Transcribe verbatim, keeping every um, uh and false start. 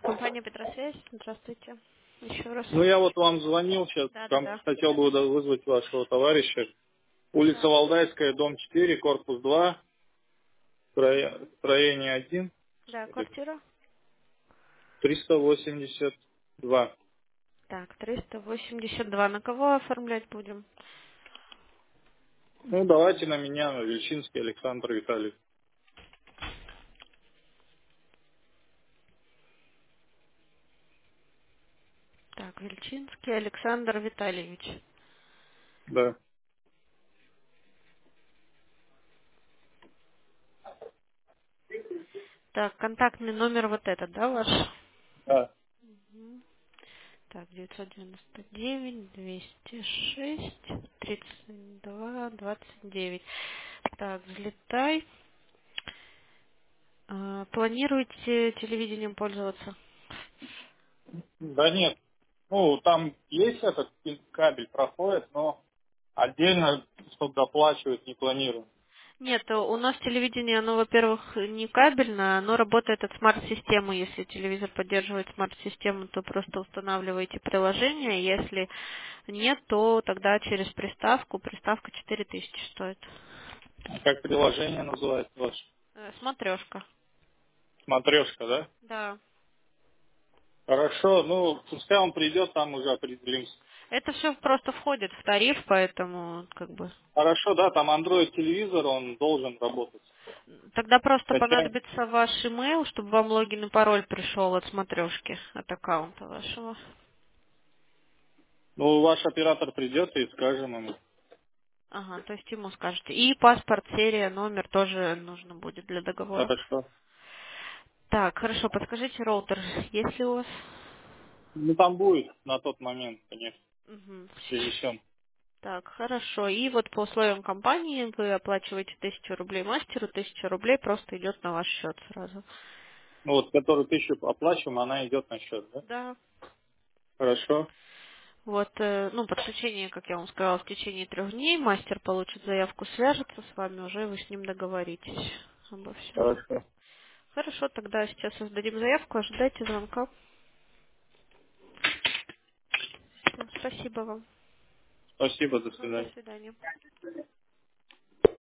Компания Петросвязь. Здравствуйте. Еще раз. Ну, я вот вам звонил сейчас, Да, да, там да. хотел бы да, вызвать вашего товарища. Улица Так, Валдайская, дом четыре, корпус два, строя- строение один, да, квартира. триста восемьдесят два. Так, триста восемьдесят два. На кого оформлять будем? Ну, давайте на меня, на Вельчинский Александр Витальевич. Так, Вельчинский Александр Витальевич. Да. Так, контактный номер вот этот, да, ваш? Да. Мгм. Так, девятьсот девяносто девять двести шесть тридцать два двадцать девять. Так, взлетай. А, планируете телевидением пользоваться? Да нет. Ну, там есть этот кабель проходит, но отдельно, чтобы доплачивать, не планирую. Нет, э, у нас телевидение, оно, во-первых, не кабельное, оно работает от смарт-системы. Если телевизор поддерживает смарт-систему, то просто устанавливаете приложение. Если нет, то тогда через приставку. Приставка четыре тысячи стоит. Как приложение называется ваше? Э, Смотрешка. Смотрешка, да? Да. Хорошо, ну, пускай он придет, там уже определимся. Это все просто входит в тариф, поэтому как бы... Хорошо, да, там Android телевизор, он должен работать. Тогда просто Хотя, понадобится ваш email, чтобы вам логин и пароль пришел от смотрешки, от аккаунта вашего. ну, ваш оператор придет и скажем ему. Ага, то есть ему скажете. И паспорт, серия, номер тоже нужно будет для договора. Хорошо. Так, хорошо, подскажите роутер, есть ли у вас? Ну, там будет на тот момент, конечно, Мгм. привезен. Так, хорошо. И вот по условиям компании вы оплачиваете тысячу рублей мастеру, тысяча рублей просто идет на ваш счет сразу. Ну, вот, которую тысячу оплачиваем, она идет на счет, да? Да. Хорошо. Вот, э, ну, подключение, как я вам сказала, в течение трех дней мастер получит заявку, свяжется с вами, уже вы с ним договоритесь обо всем. Хорошо. Хорошо, тогда сейчас создадим заявку, ожидайте звонка. Всё, спасибо вам. Спасибо, до Ага, до свидания. свидания.